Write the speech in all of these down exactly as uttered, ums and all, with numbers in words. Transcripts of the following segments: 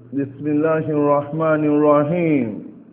بسم الله الرحمن الرحيم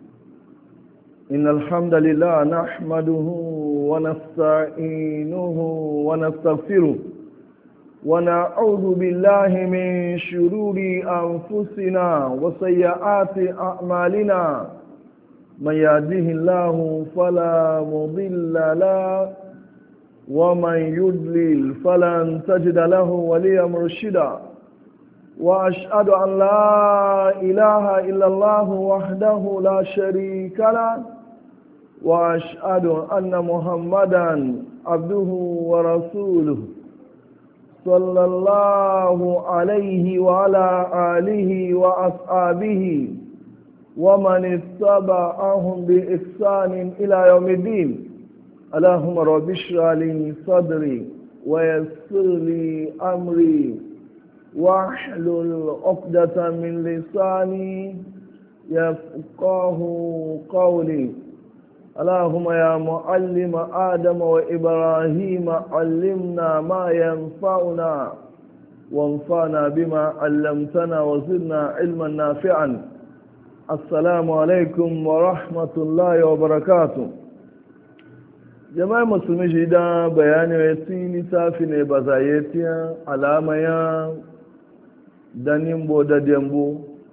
إن الحمد لله نحمده ونستعينه ونستغفره ونعوذ بالله من شرور أنفسنا وسيئات أعمالنا من يهده الله فلا مضل له ومن يضلل فلن تجد له وليا مرشدا وأشهد أن لا إله إلا الله وحده لا شريك له وأشهد أن محمدا عبده ورسوله صلى الله عليه وعلى آله وأصحابه ومن اتبعهم بإحسان إلى يوم الدين اللهم رب اشرح لي صدري ويسر لي أمري واحلل عقدة من لساني يفقه قولي اللهم يا معلم آدم وإبراهيم علمنا ما ينفعنا وانفعنا بما علمتنا وزدنا علما نافعا السلام عليكم ورحمة الله وبركاته jama'a musulmi shi da bayani ya ci littafi ne ba za yi tiya alamaya da nimbo da dembo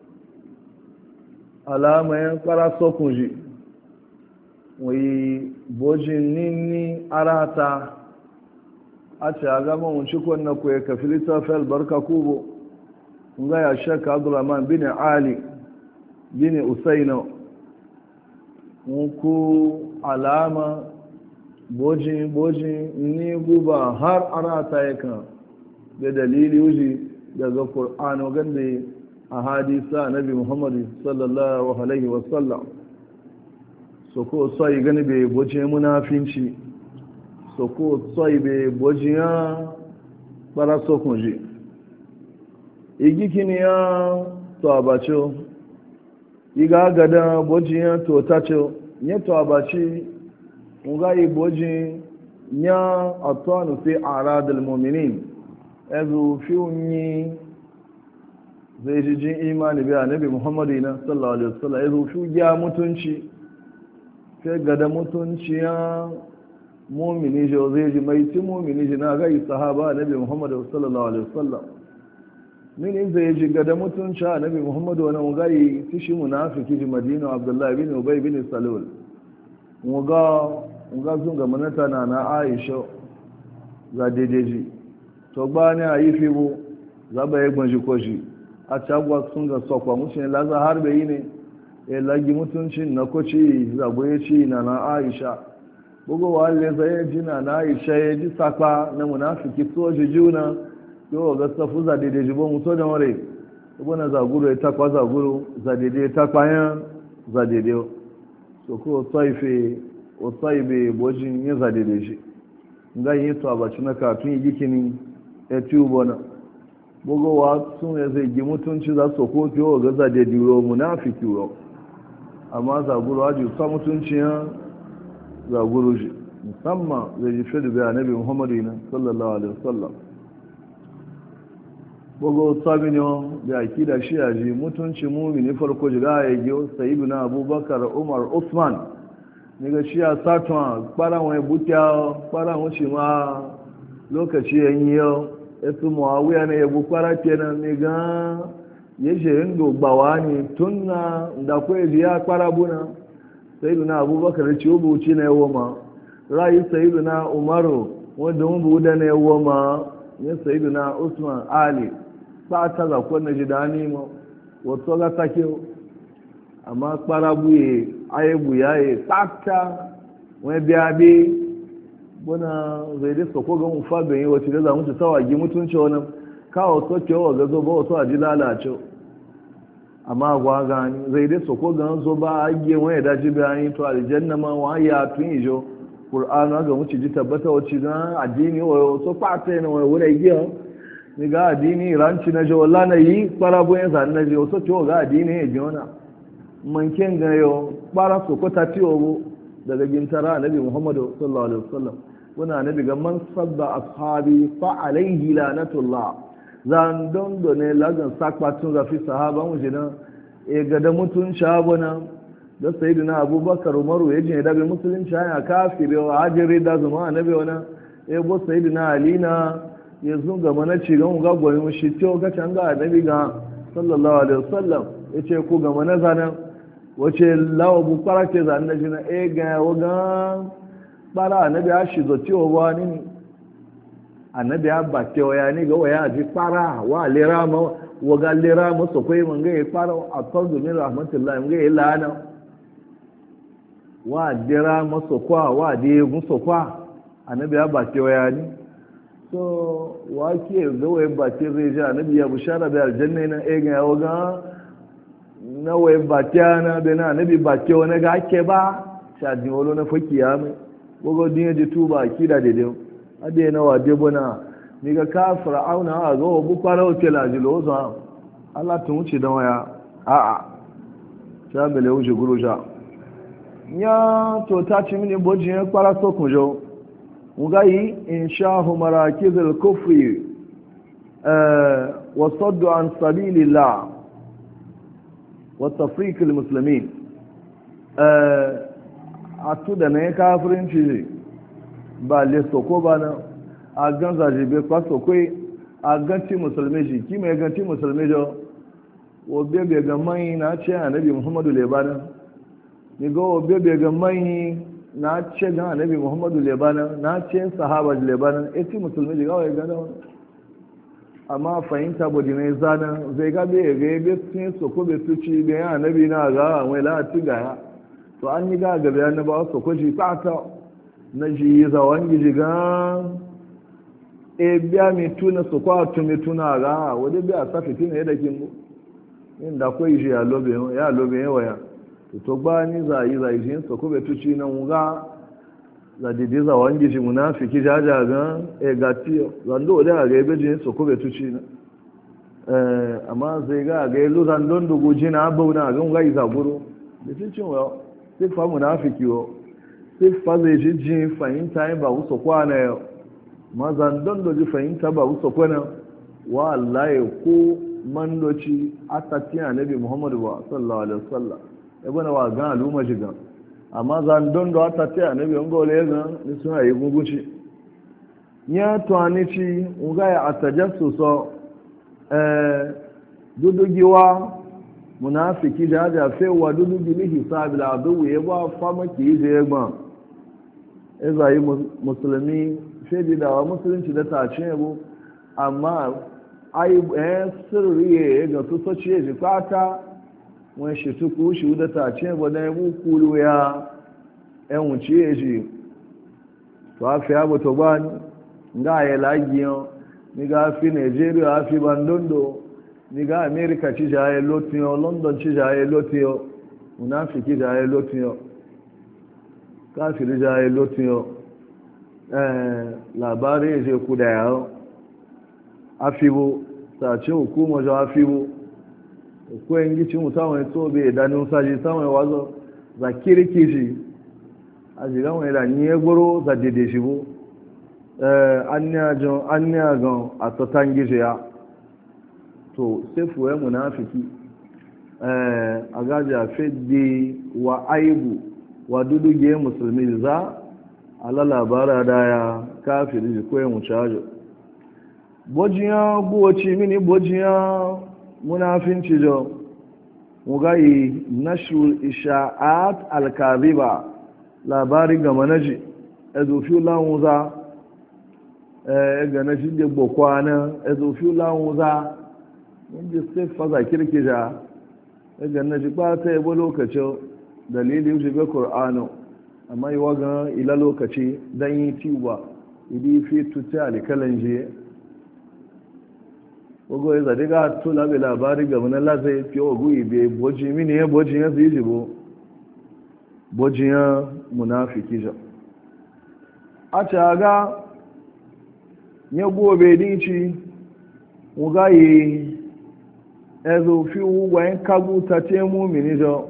alamayan karasokun shi wai bojin nini arata a ce a gama wunci kwanna ku ya kafi littafi albarka kubo nga ya shaka abdulrahman bin ali bin usaino ku alama bojin bojin ni guba har arata ya kan da dalili wuji daga ƙur'anu gande a hadisa nabi muhammadu sallallahu alaihi wasallam so ko sai gani bai boje munafinci so ko sai bai bojiya bara so kunji igi kiniya to abacho iga gada bojiya to tacho nye to abachi ngai boji nya atanu fi arad almu'minin azu fi unyi zai ji imani bi annabi muhammadu sallallahu alaihi wasallam azu fi ya mutunci sai gada mutunci ya mu'mini jo zai ji mai ti mu'mini ji na ga sahaba annabi muhammadu sallallahu alaihi wasallam min zai ji gada mutunci annabi muhammadu wannan gai tishi munafiki ji madina abdullahi bin ubay bin salul muga nga zunga manata na na aisha za dedeji to gba ni ayi fibo za ba ye gbanji koji a chagwa sunga sokwa mushin laza harbe yine e lagi mutuncin na koci za boye ci na na aisha bugo wale zai ji na na aisha ya ji sakwa na munafiki soji juna yo ga safu za dedeji bo muto da mare bugo na za guru ya takwa za guru za dede takwa yan za dede so ko saife o tsaibe bojin ya zade da shi ga yi to abaci na katun yi gikini ya tubo na bugowa sun ya zai gi mutunci za su ko fiye ga zade diro munafiki ro amma zaguru haji sa mutunci ya zaguru shi musamman zai ji fi da bai annabi muhammadu na sallallahu alaihi wasallam bugo sabino da akida shi ya ji mutunci mumini farko jiga ya gi sayyiduna abubakar umar usman daga shi a satuwa kpara wani bukya kpara wuce ma lokaci yanyi yau ya fi muawiya na yabu kpara kenan ne ga ya shirin dogbawa ne tun na da kwaye biya kpara buna sayidu na abubakar ci ubu ci na yawo ma rayu sayidu na umaru wanda mun buda na yawo ma ya sayidu na usman ali sa ta zakon na jidani ma wato ga sake amma kpara buye ayebu yaye tsaka wani biya bi buna zai dai sako ga mufa bin yi wacce da za mu ci tawagi mutunci wani kawo soke wa gazo ba wasu a ji lalace amma gwa gani zai dai sako ga zo ba a agiye wani daji bayan to aljanna ma wa ya tun yi jo qur'anu ga mu ci ji tabbata wacce na addini wa so fata ne wani wuri giya ni ga addini ranci na jo wallahi na yi fara boyen sa na jo so to ga addini ya ji wana manken gayo bara su kwata tiyo daga gintara annabi muhammadu sallallahu alaihi wasallam wani annabi ga man sabba ashabi fa alaihi lanatullah zan don do ne lagan sakpatun zafi sahaba mu jina e ga da mutun shabuna da sayyidina abubakar umaru ya jin da be musulunci ya kafire wa ajiri da zuma annabi wana e bo sayyidina ali na ya zunga mana ci ga ga goyin shi to ga can ga annabi ga sallallahu alaihi wasallam yace ku ga mana zanan wace lawa bu parake zan na jina e ga waga bara annabi a shi zo ciwo ba ni annabi ya ba ce waya ni ga waya ji fara wa lera ma waga lera ma so kai mun ga ya fara a tardu min rahmatullahi mun ga ya lana wa lera ma so kwa wa de mun so kwa annabi ya ba ce waya ni so wa ke ga waya ba ce zai ji annabi ya bushara da aljanna na e ga waga na waya ba ce na be na annabi ba ce wani ga ake ba sha din wolo na fakiya mai gogo din ji tuba kida da dai ade na wa de bona ni ga ka fir'auna a zo bu fara wuce lajilo zo Allah tun wuce dan waya a a ta bele wuce guruja ya to ta ci mini boji ya fara so kunjo ugai inshahu marakiz al-kufri eh wa saddu an sabilillah wa tafriq al-muslimin eh atu da ne kafirinci ba le soko ba na a gan zajibe kwa sokoi a ganci musulmi shi ki mai ganci musulmi jo obe be ga mai na ce annabi muhammadu lebana ni go obe be ga mai na ce ga annabi muhammadu lebana na ce sahaba lebana eti musulmi ji ga ga da amma fahimta bodi ne zana zai ga be ga be tin soko be tuci be annabi na ga wai la ti ga to an yi ga gaba na ba soko ji fata na ji zawon gijiga e biya mai tuna su kwatu mai tuna ga wadda biya sa fitina ya dakin mu inda kwai shi ya lobe ya lobe yawa ya to ba ni za yi za yi shi su kube tuci na wuga za didi zawon gishi munafiki jaja ga e gatiyo zando da ga ebe jin su kube tuci na eh amma sai ga ga lu zandon dugu jina abauna ga ga iza guru da cin wa sai fa munafiki wo sai faza ji ji fahimta yin ba wusa kwana yau mazan don doji fahimta ba wusa kwana wa Allah ya ko mandoci a tattiya nabi muhammadu ba sallallahu alaihi wasallam ya bane wa gan al'umma shiga amma zan don do a tattiya nabi wanga wale ga ni suna yi guguci ya tuwani ci nga ya atajassu so dudugiwa munafiki jaja fewa dudugi ni hisabi la adu ya ba fama ki je gba eza yi musulmi shaidi da wa musulunci da ta ce yabo amma ai eh sirri ga su so ce ji fata wani shi tuku shi da ta ce ba da yabo kulu ya en wuce ji to afi abu to bani nga ya lagiyo ni ga fi Nigeria afi bandondo ni ga America ci jaye lotio London ci jaye lotio munafiki jaye lotio kafiri jaye lotio eh labari je ku da yawo afibo ta ce hukuma jo afibo ko yangi ci mutawon to be danu saji tawon wazo za kirkishi ajiga wani da ni egoro za dede shi bo eh anyajo anyagon atotangije ya to sefu ya munafiki eh agaja feddi wa aibu wa duduge musulmi za ala labara daya kafiri ko ya mucajo bojiya buwaci mini bojiya munafinci jo mugayi nashul isha'at al-kadhiba labari ga manaji ezofi lawuza eh ga naji de bokwana ezofi lawuza inda sai faza kirkija ga naji ba ta yabo lokacin dalili wuce bai ƙor'anu amma yi waga ila lokaci don yi tiwa idi fi tuta alikalan jiye wago ya zaɗi ga tula bai labari ga wani lazai fi ogu ibe boji mini ya boji ya zai jibo boji ya munafiki ja a ce ga ya gobe dinci wugayi ezo fi wugwayen kaguta ce mumini ja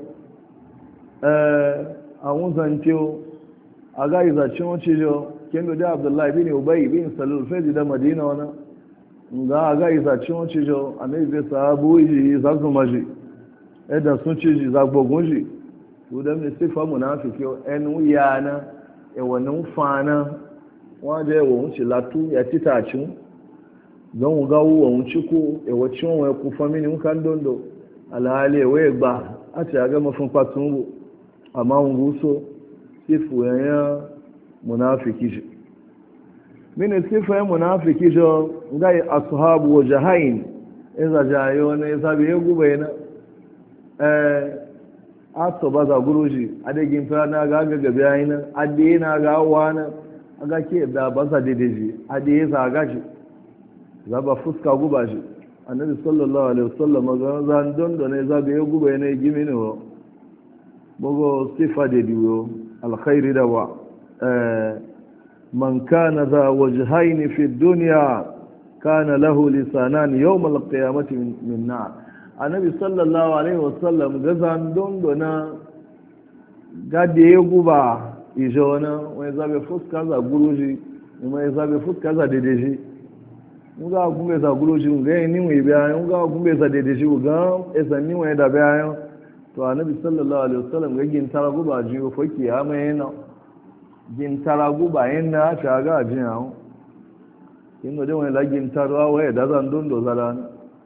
àwọn zance a ga izacin wace jo kendo da abdullahi bin ubay bin salul fezi da madina wana ga ga isa ciwon cijo a mai zai sabu yi za su maji yadda sun ciji za gbogun ji su da mai sifa munafiki en wuya na ewanin fana wajen yawon wuce latu ya ci tacin don ga wuwa wuce ko ewacin wa ku famini kan dondo alhali ewe gba a ce a gama fun patun bu amma wuso sifu yanyan munafiki ji mini sifa yan munafiki jo ngai ashabu wajahain iza jayo ne sabi ya gube na eh aso baza guruji adegin fa na ga ga gabe ayina ade na ga wana aga ke da baza dedeji ade za ga shi zaba fuska guba shi annabi sallallahu alaihi wasallam ga zan don don ne zabi ya gube ne gimi ne wo bogo sifa de diwo alkhairi da wa eh من كان ذا وجهين في الدنيا كان له لسانان يوم القيامة من نار النبي صلى الله عليه وسلم غزان دوندونا غادي يغوبا يجونا ويزابي فسكا ذا غروجي وما يزابي فسكا ذا ديديجي nga gumbe za guruji ngai ni mu biya nga gumbe za dedeji ga esa ni mu da biya to annabi sallallahu alaihi wasallam ga gin tara guba ji ko foki ya mai na gintara guba yin na shaga a jin yawon yin wajen wani lagin tarwa waya da zan dondo zara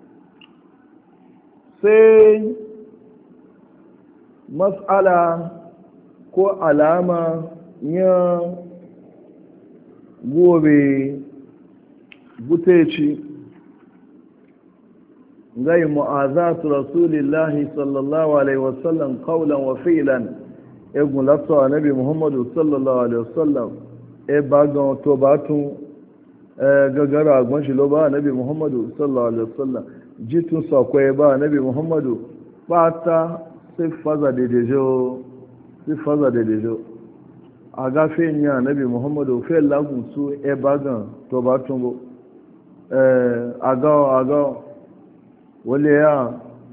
sai matsala ko alama ya gobe guteci gai mu'azatu rasulillahi sallallahu alaihi wasallam qawlan wa fi'lan egun látọ̀ ànábì muhammadu sallallahu alaihi wasallam e bá gan tó bá tún gagara agbọ́nṣe ló bá ànábì muhammadu sallallahu alaihi wasallam jí tún sọ̀kọ́ ẹ bá ànábì muhammadu pátá sí fázà dèdèjò agáfẹ́ ní ànábì muhammadu fẹ́ lágùn sú ẹ bá gan tó bá tún bó àgáwọ̀ àgáwọ̀ wọlé yá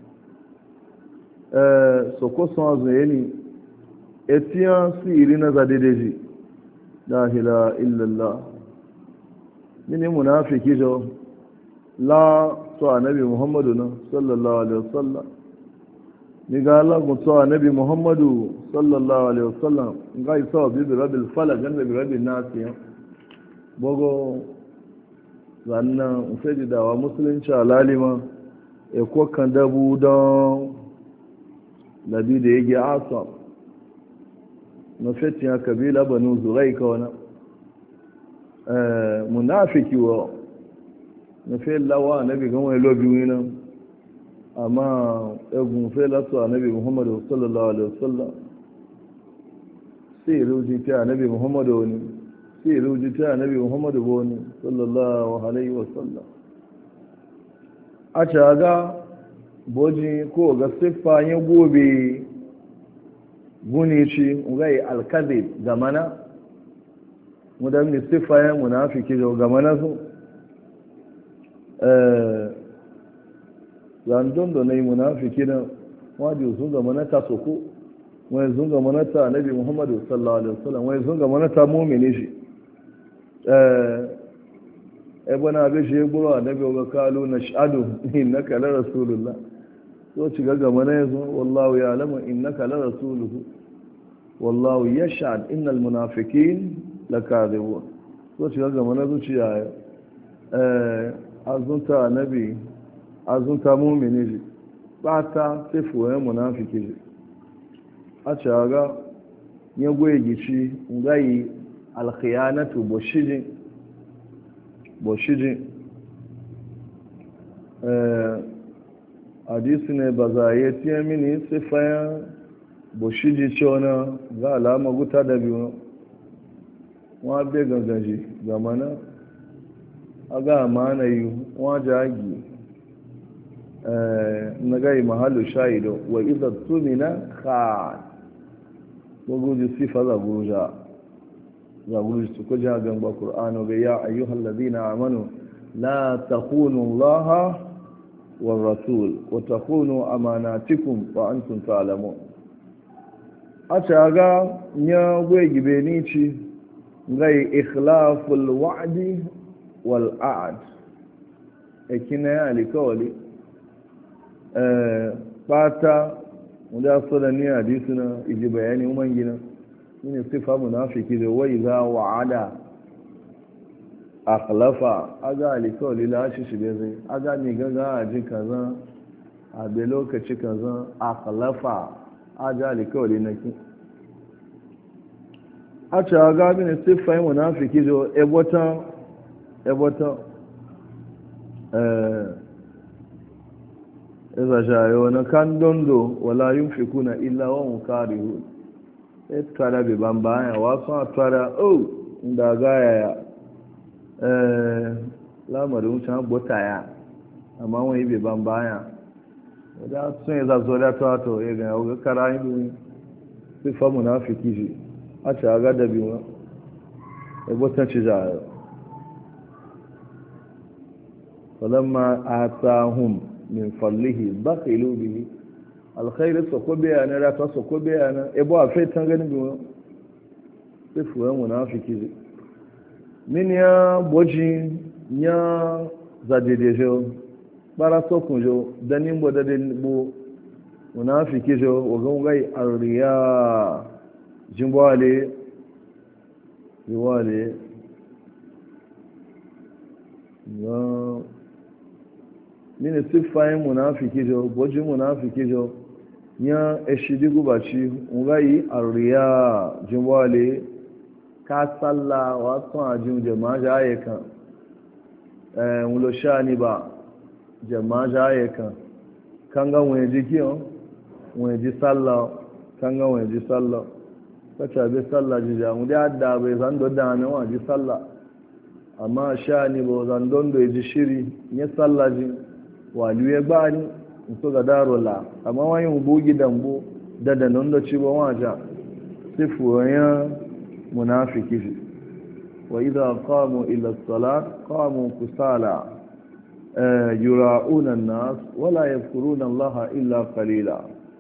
sọ̀kọ́sán azùn yẹn ni etiyan siri na zadedeji la ilaha illallah mini munafiki jo la to annabi muhammadu na sallallahu alaihi wasallam ni ga la go to annabi muhammadu sallallahu alaihi wasallam ga isa bi rabbil falaq gan bi rabbin nas ya bogo zanna ufedi dawa musulunci alalima e ko kan dabu don labi da yake asam na fetin kabila banu zurai ka wani munafiki wa na fe lawa nabi gan wani lobi wani amma egun fe lasu a nabi muhammadu sallallahu alaihi wasallam sai ruji ta nabi muhammadu wani sai ruji ta nabi muhammadu wani sallallahu alaihi wasallam a caga boji ko ga siffa ya gobe guni ci gai alkazib gamana mudan sifayen munafiki jo gamana su eh zandon da nayi munafiki na wajibi sun gamana ta soko wai sun gamana ta annabi muhammadu sallallahu alaihi wasallam wai sun gamana ta mu'mini shi eh e bana be shi guro annabi wa kalu nashhadu innaka la rasulullah so ci gaga mana yanzu wallahu ya alamu innaka la rasuluhu wallahu yashhad innal munafiqin lakadibun so ci gaga mana zuciya eh azunta nabi azunta mu'mini ji bata sifu ya munafiki ji a caga ya goye gici ngai alkhiyanatu boshijin boshijin eh hadisi ne ba za a yi tiye mini sifayen boshiji cewa ga alama guta da biyu wa be gangaji ga mana a ga amana yi wa jagi na gai mahallu shahido wa iza tumina ka guguji sifa za guruja za guruji su kuji hagan ba ƙur'anu ga ya ayyuhal ladina amanu la takunu allaha والرسول وتخونوا أماناتكم وأنتم تعلمون أتاغا نيا ويجي بينيتي غي إخلاف الوعد والعهد ekina ya alikawali bata wanda so da ni hadisi na iji bayani umman gina ne sifa munafiki da wai za wa'ada akhlafa aga alikawali la shi shi zai aga ni gaga a ji kaza a bai lokaci kaza akhlafa aga alikawali na ki a ce aga mini sifa munafiki da ebota ebota iza shayo na kan dondo wala yin fi kuna illa wa mukari hu e tara bi ban baya wasu a tara o da gaya ya lamarin wucin bota ya amma wani bi ban baya wadda sun yi zazo da tato ya ga yau kara yi bi sifa munafiki shi a ce a gada biyu ya botan ci jayo falamma atahum min fallihi bakhilu bihi alkhairu soko bayana da ta soko bayana ebo afi tan ganin biyo sifu wa munafiki min ya boji nya zadedejo bara sokun jo danin bo daden bo munafiki jo ogan gai arriya jimbale jiwale ya mini siffayin munafiki jo bojin munafiki jo ya eshidi gubaci ngayi arriya jimbale ka salla wasu ajin jama'a jaye kan eh mulo shani ba jama'a jaye kan kan ga wani jiki on wani ji salla kan ga wani ji salla kacha be salla ji ja mu da da bai zan do da na wani ji salla amma shani bo zan don do ji shiri ne salla ji waliyu ya gbani so ga darola amma wani bugi dambo da da nan da ci ba waja sifu ya munafiki shi wa idha qamu ila as-salat qamu kusala yura'una an-nas wala yadhkuruna allaha illa qalila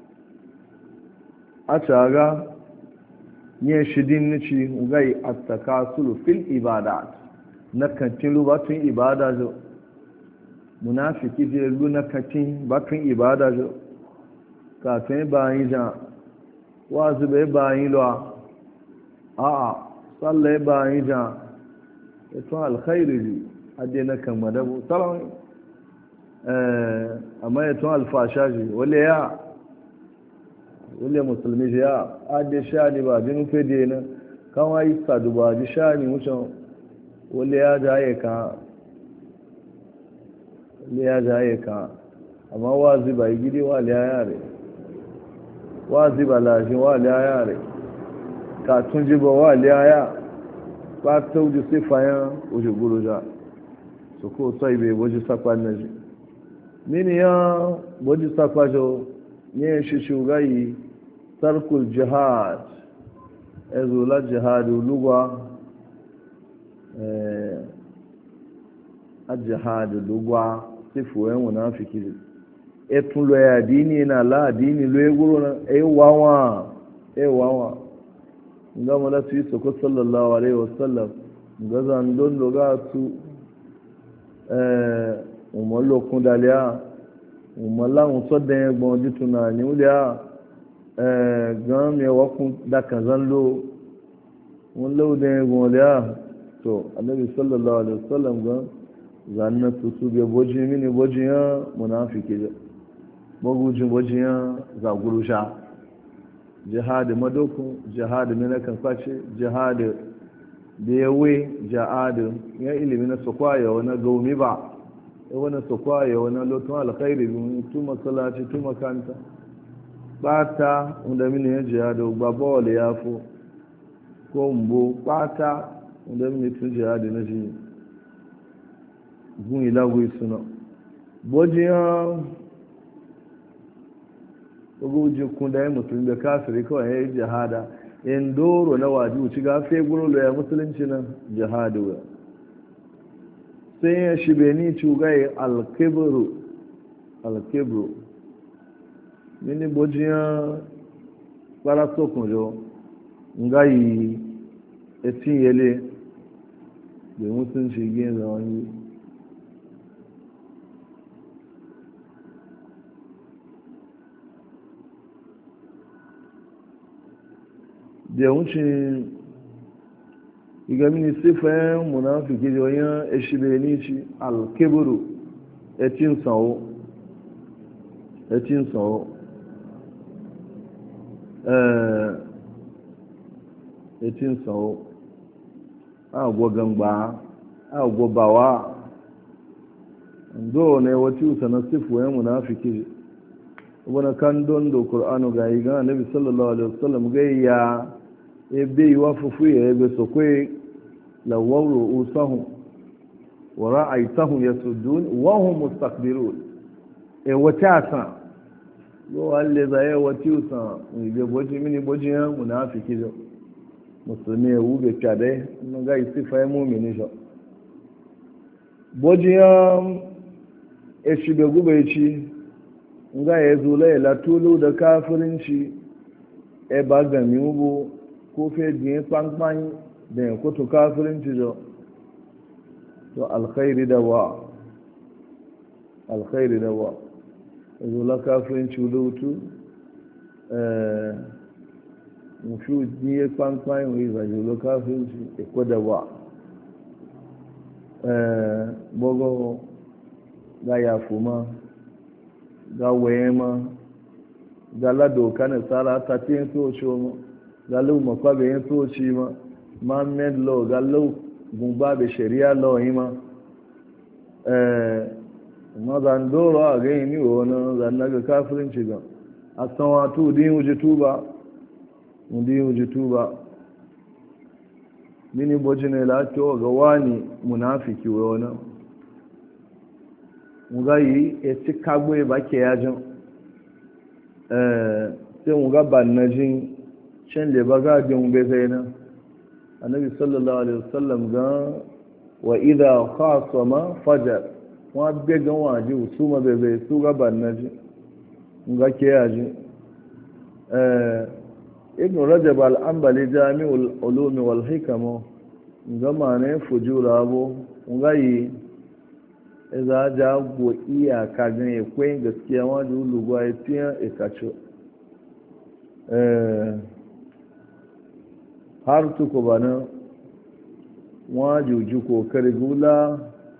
a caga ne shidin nici ugai at-takasulu fil ibadat na kantin lubatun ibada zo munafiki je luna katin batun ibada jo kafin bayin jan wazu bai bayin lo a a sallai bayin jan eto alkhairi ji adena kan madabu salon eh amma eto alfasha ji wale ya wale musulmi ji ya ade shani ba bin fede na kawai sadu ba ji shani mutan wale ya jaye ka ya jaye ka amma wazi ba yi gidi wa liya yare wazi ba lashin wa liya yare ka tun ji ba wa liya ya ba ta wuji sifayen wuji guruja su ko sai bai waji sakwa na ji mini ya waji sakwa jo ne shi shugayi sarkul jihad ezula jihad lugwa eh a jihad lugwa sifuwen munafiki etun lo ya dini na la dini lo eguro na e wawa e wawa ngama la su soko sallallahu alaihi wasallam ngazan don lo ga su eh umollo kun dalia umolla un so den egbon dituna ni ulia eh gan mi wa kun da kan zan lo won lo den egbon lia to annabi sallallahu alaihi wasallam gan zanna su su bai boji mini bojiyan munafiki da magujin bojiyan zagurusha jihadi madokun jihadi mina kan kwace jihadi da yawe jihadi ya ilimi na sokwaya wani gaumi ba ya wani sokwaya wani lotun alkhairi bin tu masalaci tu makanta bata wanda mini ya jihadi ba bawale ya fo ko mbo bata wanda mini tun jihadi na shi gun ilagwe suna bojiyan ogujin kun da ya mutum da kafiri kawai ya yi jihada in doro na waji wuci gafe gurulu ya musulunci nan jihadu ya sai ya shi beni cugaye alkebru alkebru mini bojiyan kwarasokun jo ngayi etin yele da musulunci gina wani da wuce igamini sifayen munafiki joyin eshibenici alkeburu etin sawo etin sawo etin sawo agwo gangba agwo bawa ndo ne wati usana sifayen munafiki wani kan don da ƙur'anu ga yi gana nabi sallallahu alaihi wasallam gai ya ebe yi wafufu ya ebe so kwe lawawro usahun wa ra'aitahum yasuddun wa hum mustakbirun e wata san yo alle za ya wati usa ni be boji mini boji ya munafiki jo musulmi ya ube kade no ga sifa ya mu'mini jo boji ya e shi be gube ci nga ya zula ya latulu da kafirinci e ba gami ubu ko fe diye pankpan da ya kutu kafirinci jo to alkhairi da wa alkhairi da wa zula kafirinci lutu eh mufu diye pankpan wi za zula kafirinci e ko da wa eh bogo ga ya fuma ga waye ma ga lado kana tsara ta tin so cho ma ga lu ma kwa be so chi ma ma med lo ga lu gumba be sharia lo yi ma eh ma zan doro a ga ni wona zan naga kafirin ci ga asan wato din uje tuba mun din uje tuba mini bojine la to ga wani munafiki wona nga yi eti kagbo ba ke yajin eh sai nga bannajin shan le ba ga jin be zaina annabi sallallahu alaihi wasallam ga wa idha khasama fajar wa be ga waji usuma be be su ga bannajin nga ke yajin eh ibn rajab al-anbali jami'ul ulum wal hikam nga mane fujura bo nga yi za ja go iyaka gan ya kwayin gaskiya wajen ulugwa ya fiye ikacho har tuku ba nan wajuju kokari gula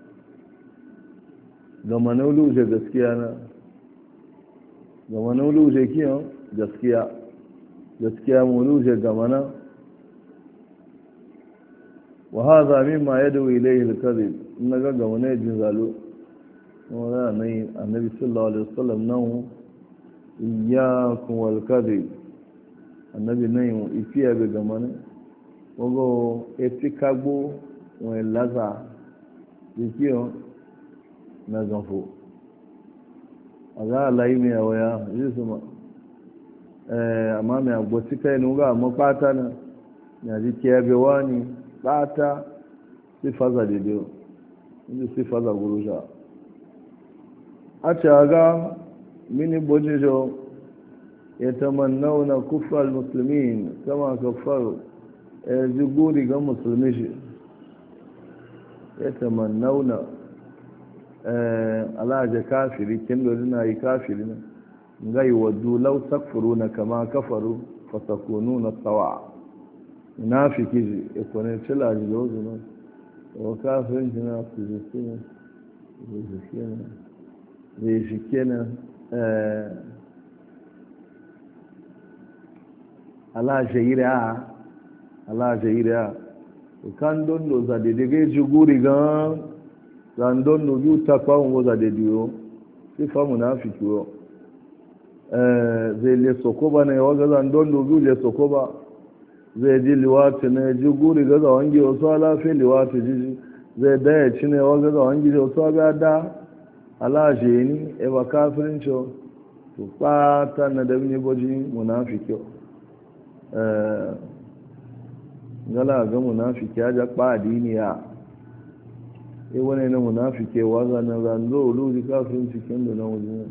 ga manauluje gaskiya na ga manauluje kiyan gaskiya gaskiya muluje ga mana wa hadha mimma yadu ilayhi al-kadhib naga ga wani jin zalo wala nai annabi sallallahu alaihi wasallam nan iyyakum wal kadhib annabi nai ifiya be ga mana ogo etikagbo won laza dikio na zanfo aga lai me awaya yusuma eh amma me agboti kai nuga amma pata na ya dikiya be wani pata sifa za dedewa inda sifa za guruja a caga mini bojijo ya tamannauna kufar musulmin kama kafar ya ji guri ga musulmi shi ya tamannauna alaje kafiri kin dole na yi kafiri na gai waddu lau takfuruna kama kafaru fatakununa sawa munafiki ji ikone cila ji da wasu nan wa kafin jina su jiki ne zai jiki ne alajaira alajaira kan don do za de dege ji guri gan zan don no yu takwa wo za de diyo sifa munafiki wo zai le sokoba ne wa ga zan don no yu le sokoba zai ji liwati ne ji guri ga za wangi wasu alafi liwati jiji zai daya ci ne wa ga za wangi wasu aga da alaje ni e ba kafirin cho to pata na da ni boji munafiki eh gala ga munafiki ya ja pa diniya e wani na munafiki wa ga na zando lu kafirin cikin da na wajen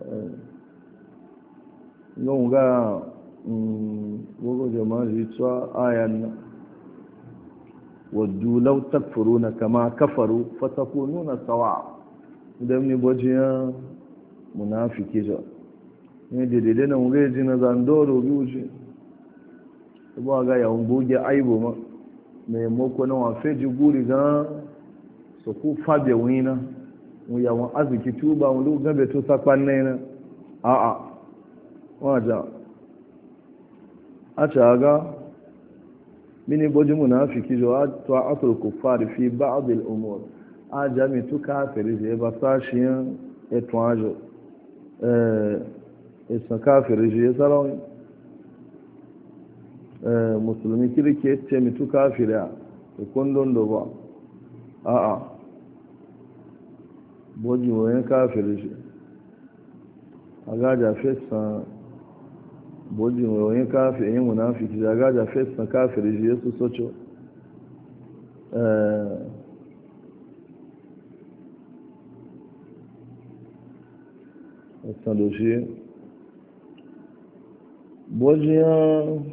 eh ga gogo jama'a ji tsawa ayan nan waddu law takfuruna kama kafaru fatakununa sawa idan ni bojiya munafiki jo ne de de na unge ji na zandoro biuji ba ga yawon goge aibu ma mai mako na wafe ji guri ga su ku fabe wina mu yawon arziki tuba wani gabe to sakwan ne na a'a wajen a ce ga mini boji munafiki jo a to asul kuffar fi ba'd al umur a jami tu kafiri je ba sashiyan etwajo eh isa kafiri je salon eh musulmi kirke ce mi tu kafira ko kondon do ba a a boji wayan kafiri je aga ja fesa bojin wayoyin kafin yin munafiki zaga da fesan kafin shi yasu socho ẹ̀sàn ló ṣe bójíyàn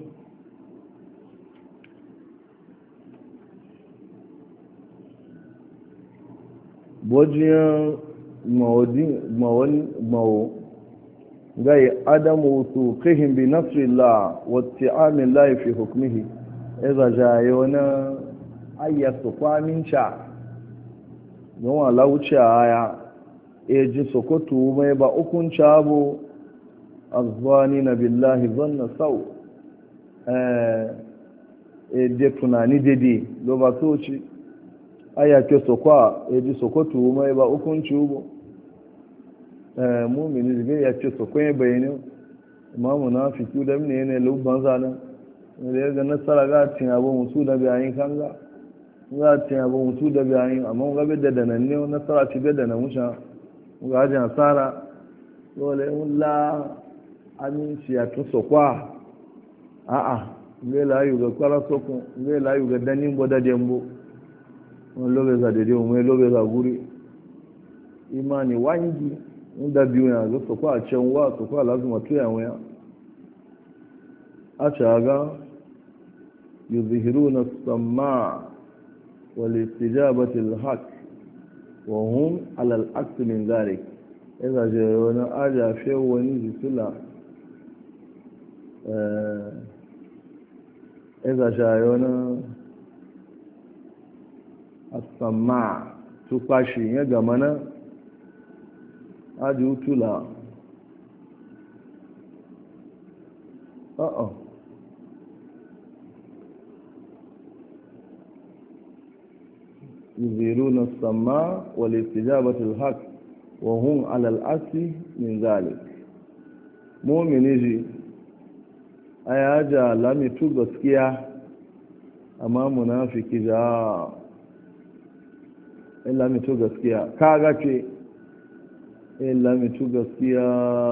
bójíyàn gbọ̀wọ́ gai adamu tuqihim bi nasrillah wa isti'amillah fi hukmihi idza jayona ayatu kwamincha don wala wuce aya eji sokoto mai ba ukun chabo azwani na billahi dhanna saw eh e de tunani dede lo ba soci aya ke sokwa eji sokoto mai ba ukun chubo mumini zai ya ce su kwaye bayani imamu na fi kiwu da mini ne lubban zanen da ya ga nasara ga cin abu musu da bayan kan ga za cin abu musu da bayan amma ga bai da danan ne nasara ci bai da na musha ga hajji asara dole wula aminci ya tun sokwa a'a zai layu ga kwara sokun zai layu ga danin boda dembo wani lobe za daidai wani lobe za guri imani wangi inda biyu ya zo su kwa can wa su kwa lazima tuya waya a caga yuzhiruna as-sam'a wal istijabati al-haq wa hum ala al-aqs min dhalik idza jawna aja fi wani jisula eh idza jawna as-sam'a tukashi ya gamana adi utula uh-oh يظهرون السماء والاستجابة الحق وهم على الأصل من ذلك مؤمن يجي ayaja lamitu gaskiya amma munafiki ja in lamitu gaskiya kaga ce in lamitu gaskiya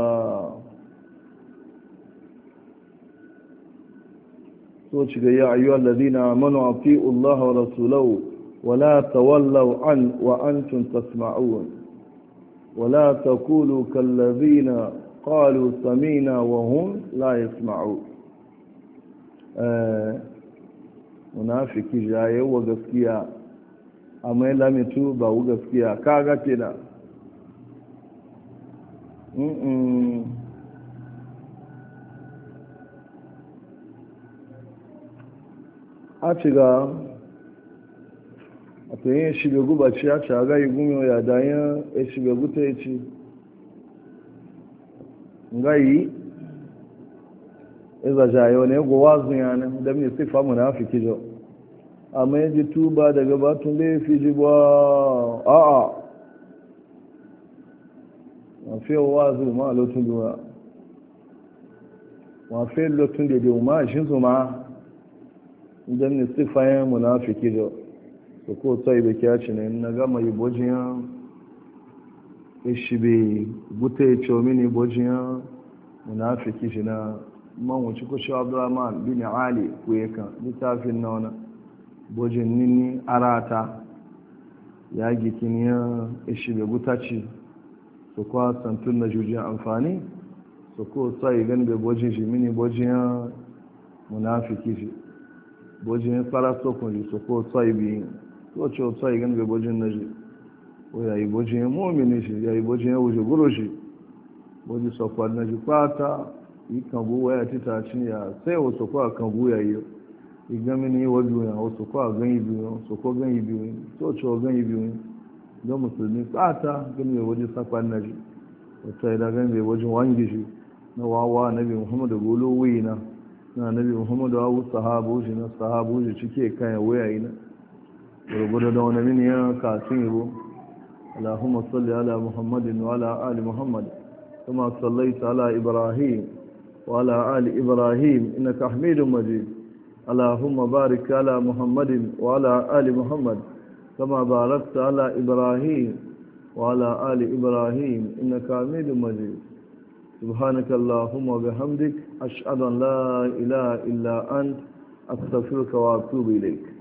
so ci ga ya ayyuhal ladina amanu ati'u Allah wa rasulahu wa la tawallaw an wa antum tasma'un wa la taqulu kal ladina qalu sami'na wa hum la yasma'un eh munafiki jaye wa gaskiya amma lamitu ba wa gaskiya kaga kenan mm a ciga a tsayin shiga gubaci a caga yi gumi ya dayan ya shiga guta ya ci ngayi iza jayo ne gowa zuya da mai sifa munafiki jo amma ya ji tuba daga batun laifi ji ba a'a wafe wazu ma lotun duwa wafe lotun da da ma shi su ma idan ne sifayen munafiki jo su ko tsaye da kyaci ne na gama yi bojiyan ishibe guta ya ce mini bojiyan munafiki shi na man wuce kushe abdurrahman bin ali kuwa kan littafin na wani bojin nini arata ya gikin ya ishibe guta ce su kwa santun na jujiyar amfani su ko tsaye gan da bojin shi mini bojiyan munafiki shi bojin fara sokun shi su ko tsaye biyu ko ce tsaye gan da bojin na shi ko yayi bojin momini shi yayi bojin ya wuce guro shi bojin sakwar na shi fata yi kan buwa ya tita cin ya sai wasu kwa kan buya yi igami ni wa biyu ya wasu kwa ganyi biyu su ko ganyi biyu so cewa ganyi biyu don musulmi tsata gani mai waje sakwan na ji wata da gani mai wajen wangi shi na wawa nabi muhammadu golo wuyi na na nabi muhammadu awu sahabu shi na sahabu shi cike kayan waya yi na gurgudu da wani mini ya kasin yabo allahumma salli ala muhammadin wa ala ali muhammad kama sallaita ala ibrahim wa ala ali ibrahim innaka hamidun majid allahumma barik ala muhammadin wa ala ali muhammad kama barakta ala ibrahim wa ala ali ibrahim innaka hamidun majid سبحانك اللهم وبحمدك أشهد أن لا إله إلا أنت أستغفرك وأتوب إليك